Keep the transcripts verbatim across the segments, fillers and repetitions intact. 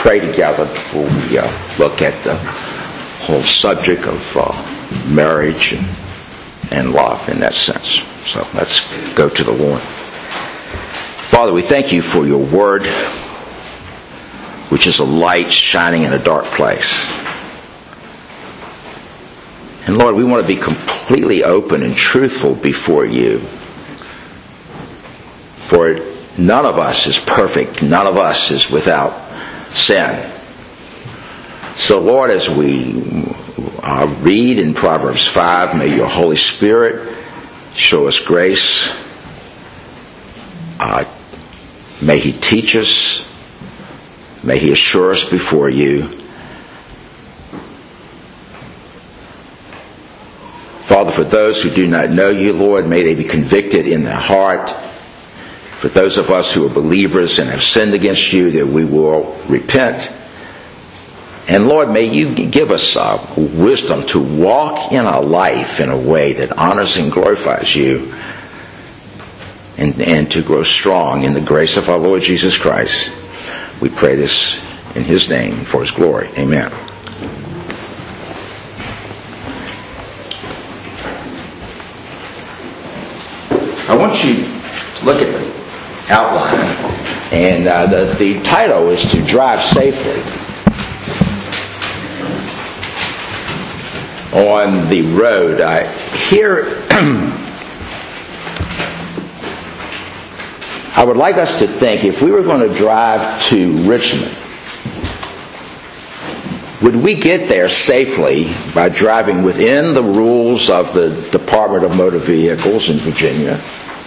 pray together before we uh, look at the whole subject of uh, marriage and, and love in that sense. So let's go to the Lord. Father, we thank you for your word, which is a light shining in a dark place. And Lord, we want to be completely open and truthful before you. For none of us is perfect. None of us is without sin. So Lord, as we uh, read in Proverbs five, may your Holy Spirit show us grace. Uh, may he teach us. May he assure us before you. Father, for those who do not know you, Lord, may they be convicted in their heart. For those of us who are believers and have sinned against you, that we will repent. And Lord, may you give us uh, wisdom to walk in our life in a way that honors and glorifies you, and, and to grow strong in the grace of our Lord Jesus Christ. We pray this in his name for his glory. Amen. I want you to look at the outline, and uh, the, the title is To Drive Safely on the Road. I, here, I would like us to think, if we were going to drive to Richmond, would we get there safely by driving within the rules of the Department of Motor Vehicles in Virginia?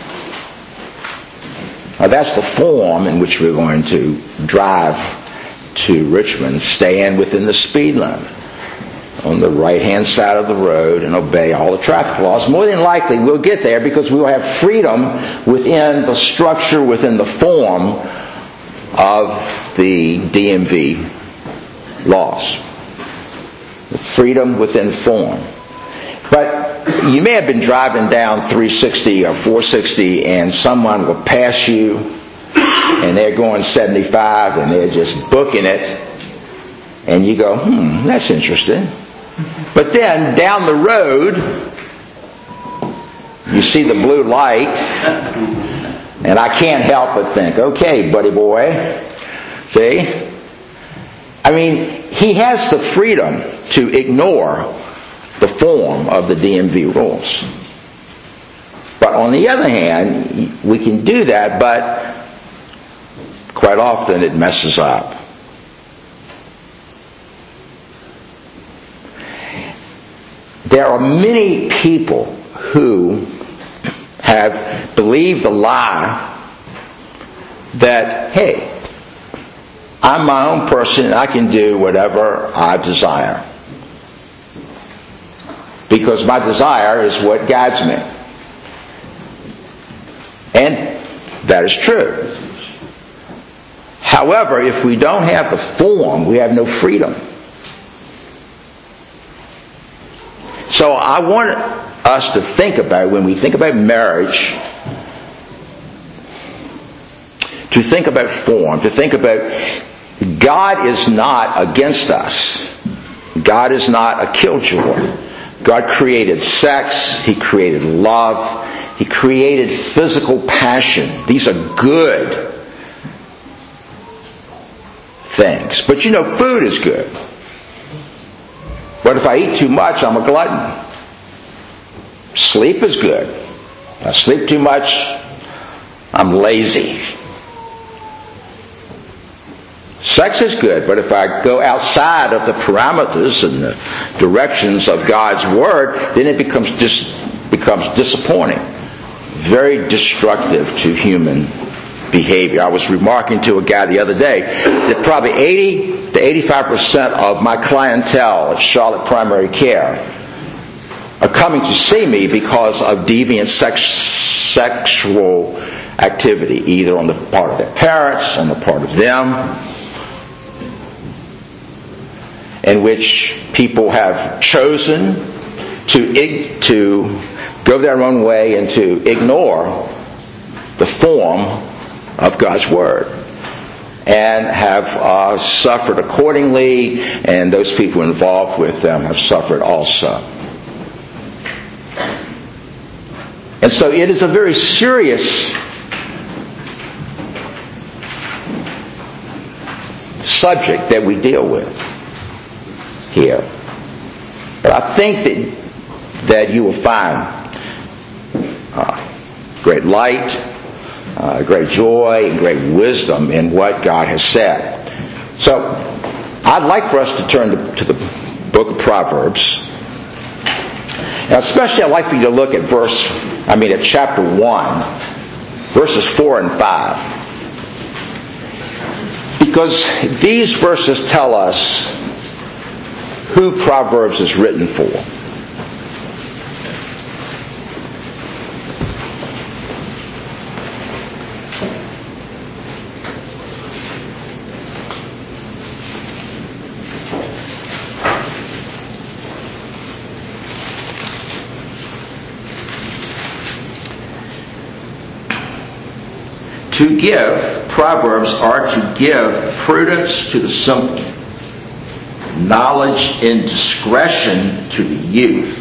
Now, that's the form in which we're going to drive to Richmond, staying within the speed limit on the right-hand side of the road and obey all the traffic laws. More than likely, we'll get there because we will have freedom within the structure, within the form of the D M V laws. The freedom within form. But you may have been driving down three sixty or four sixty and someone will pass you and they're going seventy-five and they're just booking it, and you go, hmm, that's interesting. But then down the road you see the blue light, and I can't help but think, okay, buddy boy, see? I mean, he has the freedom to ignore the form of the D M V rules. But on the other hand, we can do that, but quite often it messes up. There are many people who have believed the lie that, hey, I'm my own person and I can do whatever I desire, because my desire is what guides me. And that is true. However, if we don't have the form, we have no freedom. So I want us to think about, when we think about marriage, to think about form, to think about God is not against us. God is not a killjoy. God created sex. He created love. He created physical passion. These are good things. But you know, food is good. But if I eat too much, I'm a glutton. Sleep is good. If I sleep too much, I'm lazy. Sex is good, but if I go outside of the parameters and the directions of God's Word, then it becomes dis- becomes disappointing, very destructive to human behavior. I was remarking to a guy the other day that probably eighty to eighty-five percent of my clientele at Charlotte Primary Care are coming to see me because of deviant sex, sexual activity, either on the part of their parents, on the part of them, in which people have chosen to to go their own way and to ignore the form of God's Word. and have uh, suffered accordingly, and those people involved with them have suffered also. And so it is a very serious subject that we deal with here. But I think that, that you will find uh, great light, uh, great joy, and great wisdom in what God has said. So I'd like for us to turn to, to the book of Proverbs. Now, especially I'd like for you to look at verse, I mean at chapter one, verses four and five. Because these verses tell us who Proverbs is written for. To give, Proverbs are to give prudence to the simple, knowledge and discretion to the youth.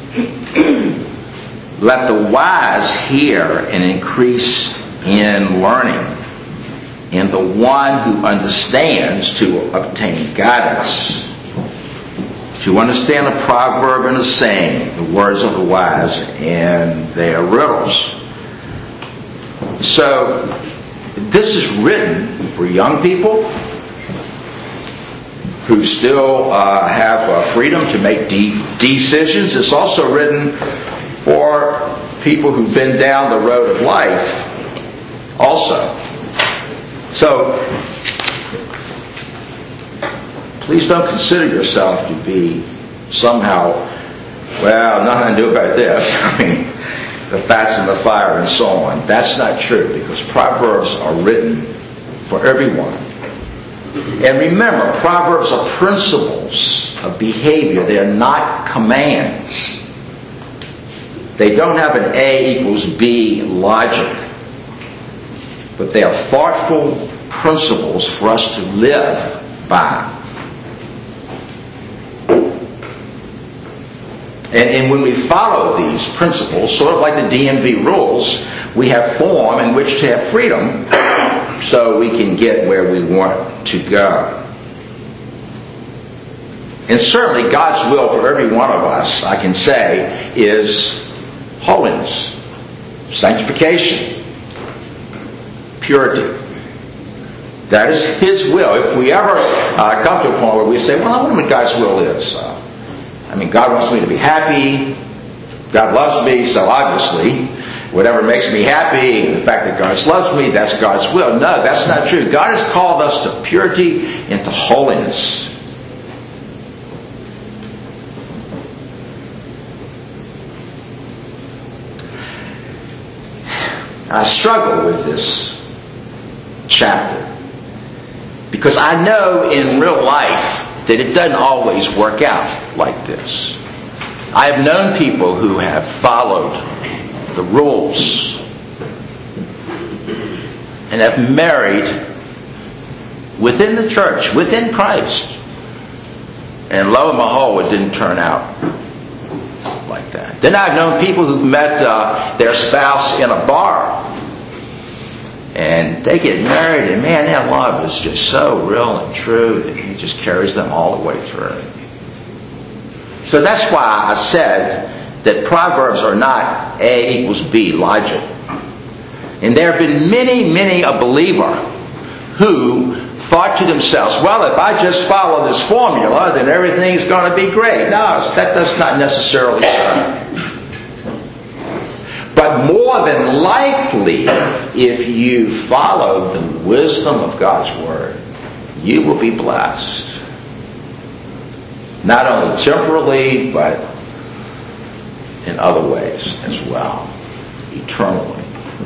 Let the wise hear and increase in learning, and the one who understands to obtain guidance. To understand a proverb and a saying, the words of the wise and their riddles. So, this is written for young people who still uh, have uh, freedom to make de- decisions. It's also written for people who've been down the road of life also. So, please don't consider yourself to be somehow, well, nothing to do about this. I mean, the fats in the fire and so on. That's not true, because Proverbs are written for everyone. And remember, Proverbs are principles of behavior. They're not commands. They don't have an A equals B logic. But they are thoughtful principles for us to live by. And, and when we follow these principles, sort of like the D M V rules, we have form in which to have freedom so we can get where we want to go. And certainly God's will for every one of us, I can say, is holiness, sanctification, purity. That is His will. If we ever uh, come to a point where we say, well, I wonder what God's will is. Uh, I mean, God wants me to be happy. God loves me, so obviously, whatever makes me happy, and the fact that God loves me, that's God's will. No, that's not true. God has called us to purity and to holiness. I struggle with this chapter because I know in real life that it doesn't always work out like this. I have known people who have followed the rules and have married within the church, within Christ. And lo and behold, it didn't turn out like that. Then I've known people who've met uh, their spouse in a bar. And they get married, and man, that love is just so real and true that it just carries them all the way through. So that's why I said that Proverbs are not A equals B logic. And there have been many, many a believer who thought to themselves, well, if I just follow this formula, then everything's going to be great. No, that does not necessarily work. But more than likely, if you follow the wisdom of God's Word, you will be blessed. Not only temporally, but in other ways as well, eternally.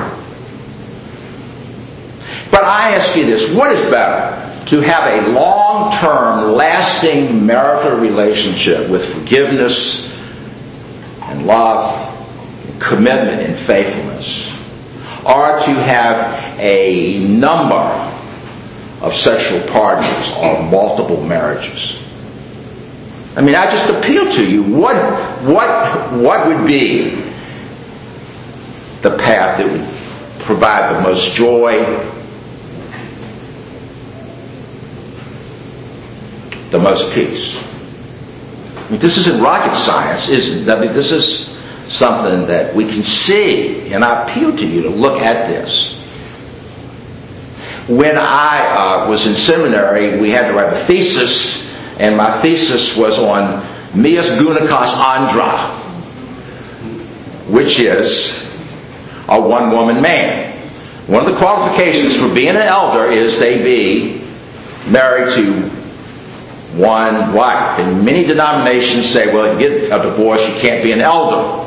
But I ask you this, what is better? To have a long-term, lasting marital relationship with forgiveness and love, commitment and faithfulness, or to have a number of sexual partners or multiple marriages. I mean, I just appeal to you. What, what, what would be the path that would provide the most joy, the most peace? I mean, this isn't rocket science, is it? I mean, this is something that we can see, and I appeal to you to look at this. When I uh, was in seminary, we had to write a thesis, and my thesis was on Meus Gunakas Andra, which is a one-woman man. One of the qualifications for being an elder is they be married to one wife. And many denominations say, well, if you get a divorce, you can't be an elder.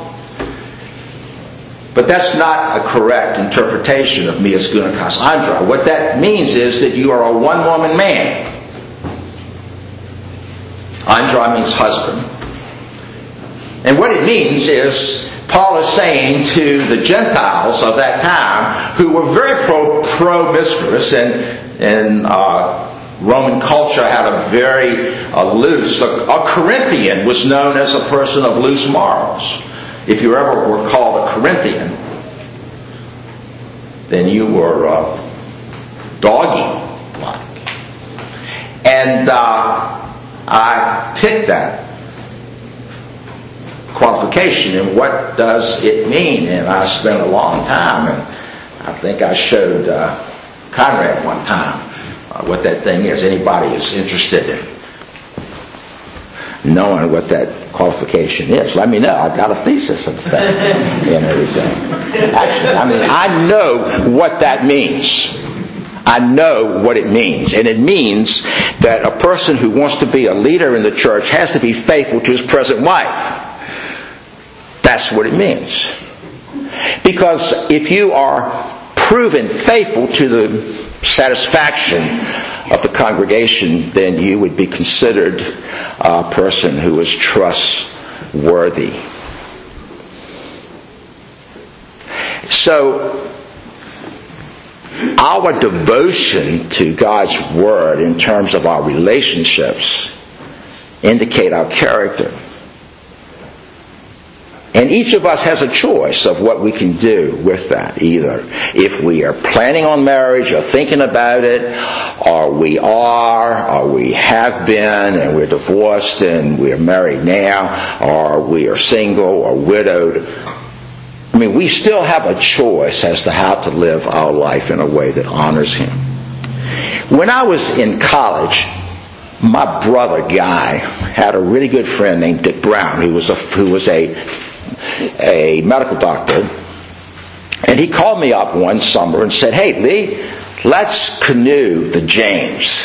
But that's not a correct interpretation of Meus Gunakas Andra. What that means is that you are a one-woman man. Andra means husband. And what it means is, Paul is saying to the Gentiles of that time, who were very pro, promiscuous, and, and uh, Roman culture had a very uh, loose, a, a Corinthian was known as a person of loose morals. If you ever were called a Corinthian, then you were uh, doggy-like. And uh, I picked that qualification, and what does it mean? And I spent a long time, and I think I showed uh, Conrad one time uh, what that thing is. Anybody is interested in knowing what that qualification is, let me know. I've got a thesis of that and everything. Actually, I mean, I know what that means. I know what it means. And it means that a person who wants to be a leader in the church has to be faithful to his present wife. That's what it means. Because if you are proven faithful to the satisfaction of the congregation, then you would be considered a person who is trustworthy. So, our devotion to God's Word in terms of our relationships indicate our character. And each of us has a choice of what we can do with that. Either if we are planning on marriage or thinking about it, or we are, or we have been, and we're divorced and we're married now, or we are single or widowed. I mean, we still have a choice as to how to live our life in a way that honors Him. When I was in college, my brother Guy had a really good friend named Dick Brown, who was a who was a a medical doctor, and he called me up one summer and said, "Hey, Lee, let's canoe the James."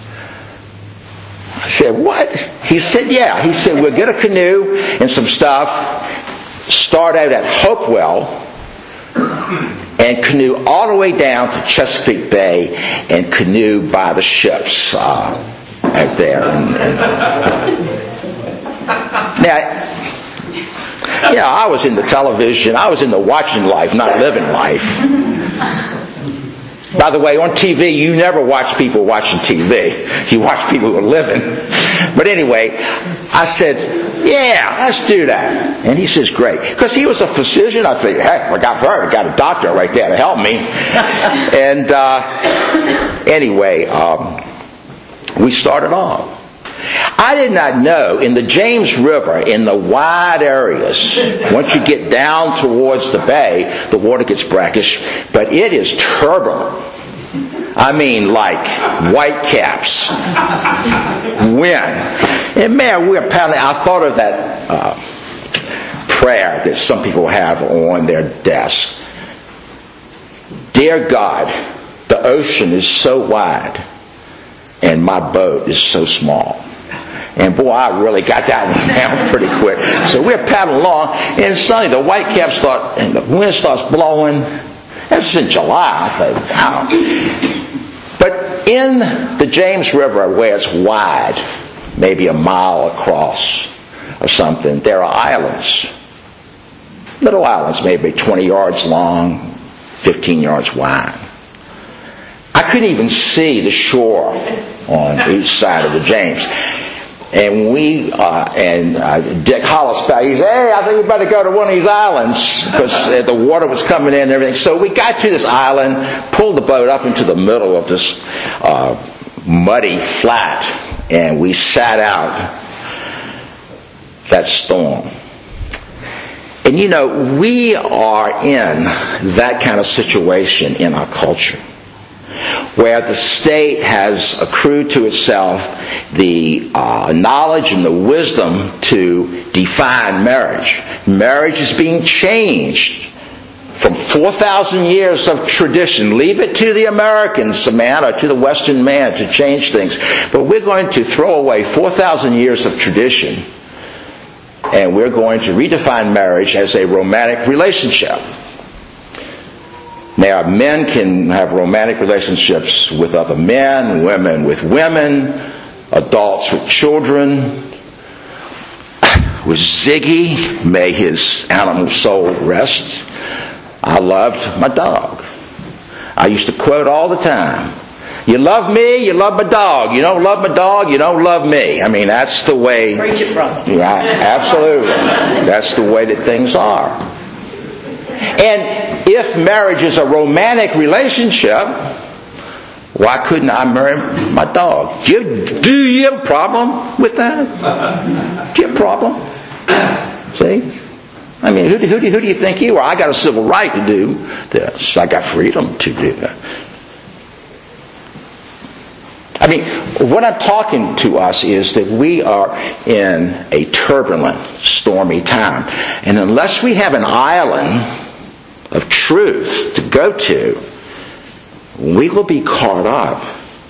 I said, "What?" He said, "Yeah." He said, "We'll get a canoe and some stuff, start out at Hopewell, and canoe all the way down to Chesapeake Bay and canoe by the ships uh, out there." And, and, now, yeah, I was in the television. I was in the watching life, not living life. By the way, on T V, you never watch people watching T V. You watch people who are living. But anyway, I said, "Yeah, let's do that." And he says, "Great." Because he was a physician. I think, heck, I got hurt. I got a doctor right there to help me. And uh, anyway, um, we started off. I did not know in the James River, in the wide areas, once you get down towards the bay, the water gets brackish, but it is turbulent. I mean, like white caps, wind. And man, we're paddling. I thought of that uh, prayer that some people have on their desk. Dear God, the ocean is so wide, and my boat is so small. And boy, I really got that one down pretty quick. So we're paddling along, and suddenly the white caps start, and the wind starts blowing. This is in July. I thought, wow. But in the James River, where it's wide, maybe a mile across or something, there are islands. Little islands, maybe twenty yards long, fifteen yards wide. I couldn't even see the shore on each side of the James. And we, uh, and uh, Dick Hollis, he said, hey, I think you better go to one of these islands, because uh, the water was coming in and everything. So we got to this island, pulled the boat up into the middle of this uh, muddy flat, and we sat out that storm. And you know, we are in that kind of situation in our culture, where the state has accrued to itself the uh, knowledge and the wisdom to define marriage. Marriage is being changed from four thousand years of tradition. Leave it to the Americans, man, or to the Western man to change things. But we're going to throw away four thousand years of tradition, and we're going to redefine marriage as a romantic relationship. Now, men can have romantic relationships with other men, women with women, adults with children. With Ziggy, may his animal soul rest, I loved my dog. I used to quote all the time, you love me, you love my dog. You don't love my dog, you don't love me. I mean, that's the way. Preach it, brother. Right, absolutely. That's the way that things are. And if marriage is a romantic relationship, why couldn't I marry my dog? Do you, do you have a problem with that? Do you have a problem? See? I mean, who, who, who do you think you are? I got a civil right to do this. I got freedom to do that. I mean, what I'm talking to us is that we are in a turbulent, stormy time. And unless we have an island of truth to go to, we will be caught up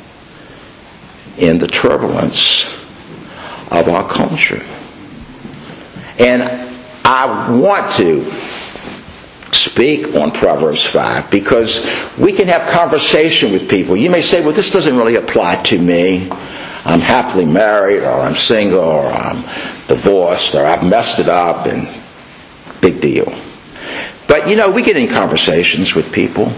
in the turbulence of our culture. And I want to speak on Proverbs five because we can have conversation with people. You may say, well, this doesn't really apply to me. I'm happily married, or I'm single, or I'm divorced, or I've messed it up, and big deal. But, you know, we get in conversations with people.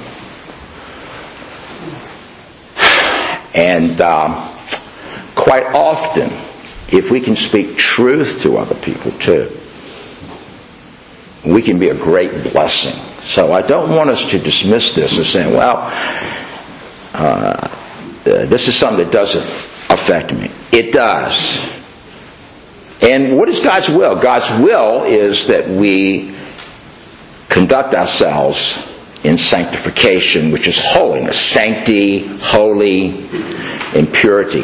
And um, quite often, if we can speak truth to other people too, we can be a great blessing. So I don't want us to dismiss this as saying, well, uh, this is something that doesn't affect me. It does. And what is God's will? God's will is that we conduct ourselves in sanctification, which is holiness. Sancti, holy, and purity.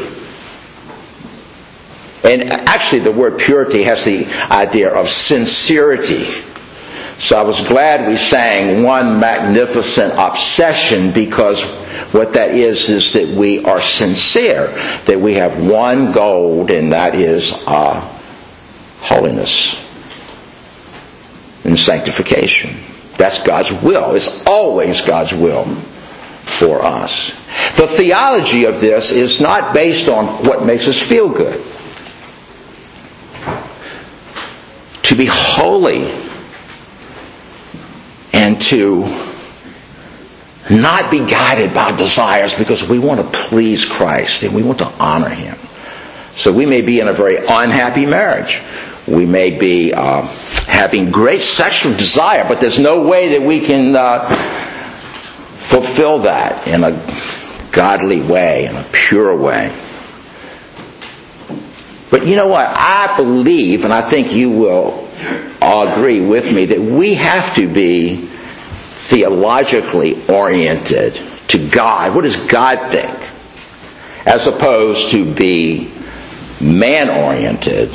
And actually the word purity has the idea of sincerity. So I was glad we sang One Magnificent Obsession, because what that is is that we are sincere, that we have one goal, and that is uh, holiness and sanctification. That's God's will. It's always God's will for us. The theology of this is not based on what makes us feel good. To be holy and to not be guided by desires because we want to please Christ and we want to honor Him. So we may be in a very unhappy marriage. We may be uh, having great sexual desire, but there's no way that we can uh, fulfill that in a godly way, in a pure way. But you know what? I believe, and I think you will all agree with me, that we have to be theologically oriented to God. What does God think? As opposed to be man-oriented,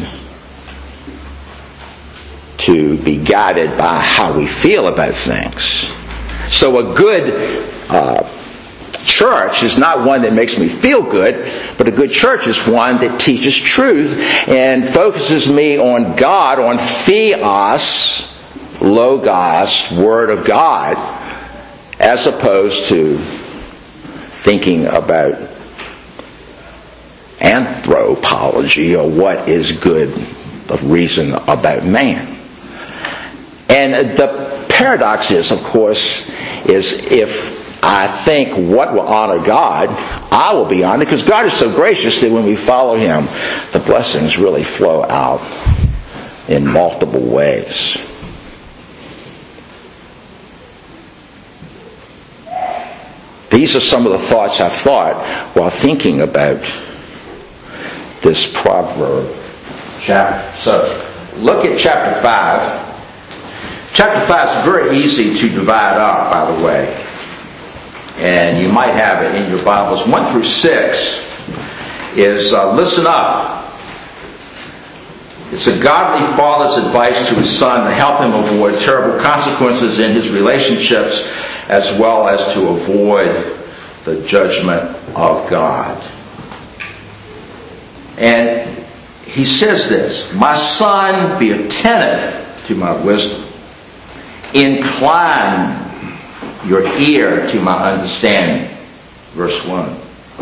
to be guided by how we feel about things. So a good uh, church is not one that makes me feel good, but a good church is one that teaches truth and focuses me on God, on theos, logos, Word of God, as opposed to thinking about anthropology or what is good, the reason about man. And the paradox is, of course, is if I think what will honor God, I will be honored, because God is so gracious that when we follow Him, the blessings really flow out in multiple ways. These are some of the thoughts I've thought while thinking about this proverb chapter. So, look at chapter five. Chapter five is very easy to divide up, by the way. And you might have it in your Bibles. One through six is uh, listen up. It's a godly father's advice to his son to help him avoid terrible consequences in his relationships, as well as to avoid the judgment of God. And he says this, "My son, be attentive to my wisdom. Incline your ear to my understanding." Verse one.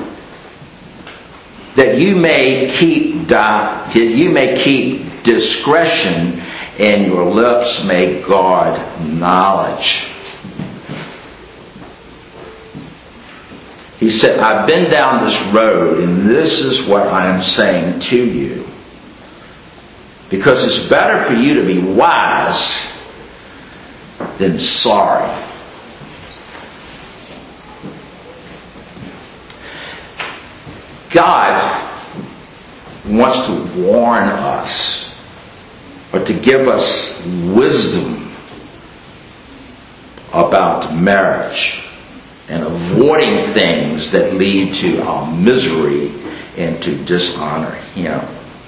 That you may keep di- that you may keep discretion, and your lips may guard knowledge. He said, I've been down this road, and this is what I'm saying to you. Because it's better for you to be wise than sorry. God wants to warn us, or to give us wisdom about marriage and avoiding things that lead to our misery and to dishonor Him.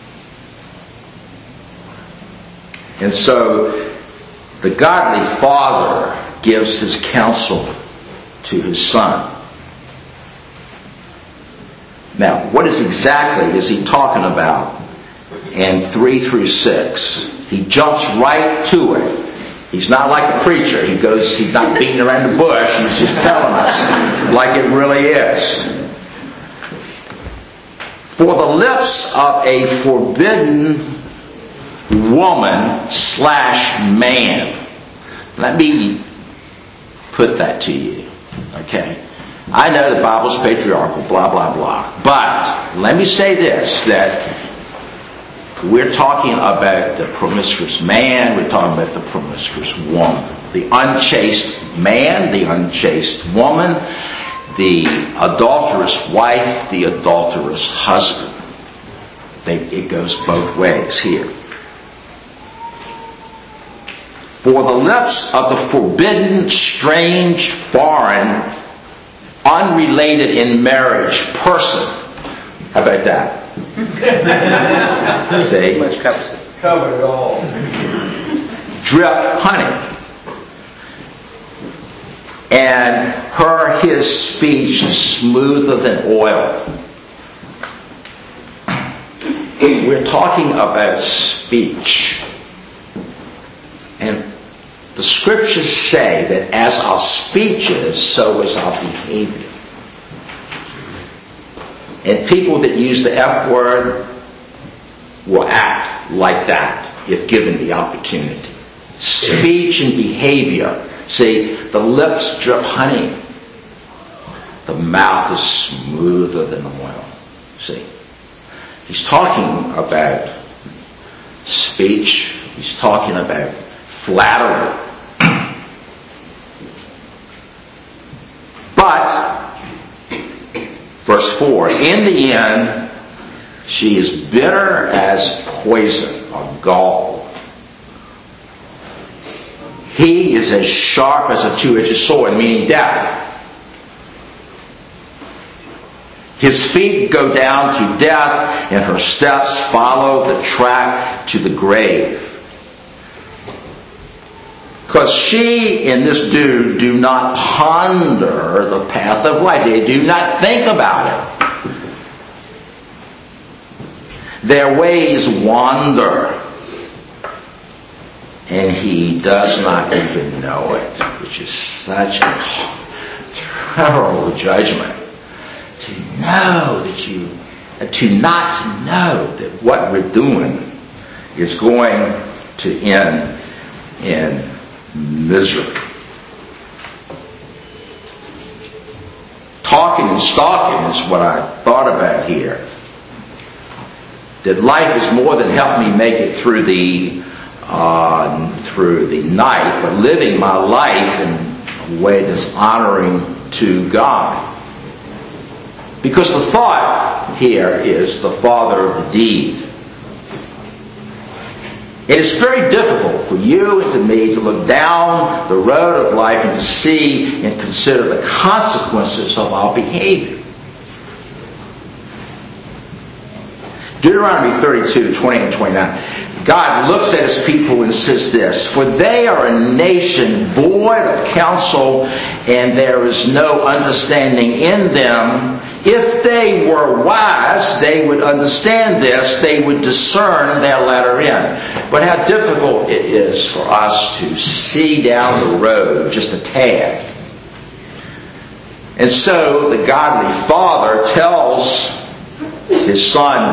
And so the godly father gives his counsel to his son. Now, what is exactly is he talking about in three through six? He jumps right to it. He's not like a preacher. He goes, he's not beating around the bush. He's just telling us like it really is. For the lips of a forbidden woman slash man. Let me put that to you. Okay? I know the Bible's patriarchal, blah, blah, blah. But let me say this, that we're talking about the promiscuous man, we're talking about the promiscuous woman. The unchaste man, the unchaste woman, the adulterous wife, the adulterous husband. They, it goes both ways here. For the lips of the forbidden, strange, foreign, unrelated in marriage person. How about that? See? Much covers it. Covered it all. Drip honey. And her, his speech is smoother than oil. We're talking about speech. And the scriptures say that as our speech is, so is our behavior. And people that use the F word will act like that if given the opportunity. Speech and behavior. See, the lips drip honey. The mouth is smoother than oil. See, he's talking about speech. He's talking about flattery. But, verse four, in the end, she is bitter as poison or gall. He is as sharp as a two-edged sword, meaning death. His feet go down to death, and her steps follow the track to the grave. Because she and this dude do not ponder the path of life. They do not think about it. Their ways wander. And he does not even know it, which is such a terrible judgment. To know that you, to not know that what we're doing is going to end in misery. talking and stalking is what I thought about here. That life is more than help me make it through the uh, through the night, but living my life in a way that's honoring to God. Because the thought here is the father of the deed. It is very difficult for you and to me to look down the road of life and to see and consider the consequences of our behavior. Deuteronomy thirty-two, twenty and twenty-nine. God looks at his people and says this, "For they are a nation void of counsel, and there is no understanding in them. If they were wise, they would understand this. They would discern their latter end." But how difficult it is for us to see down the road just a tad. And so the godly father tells his son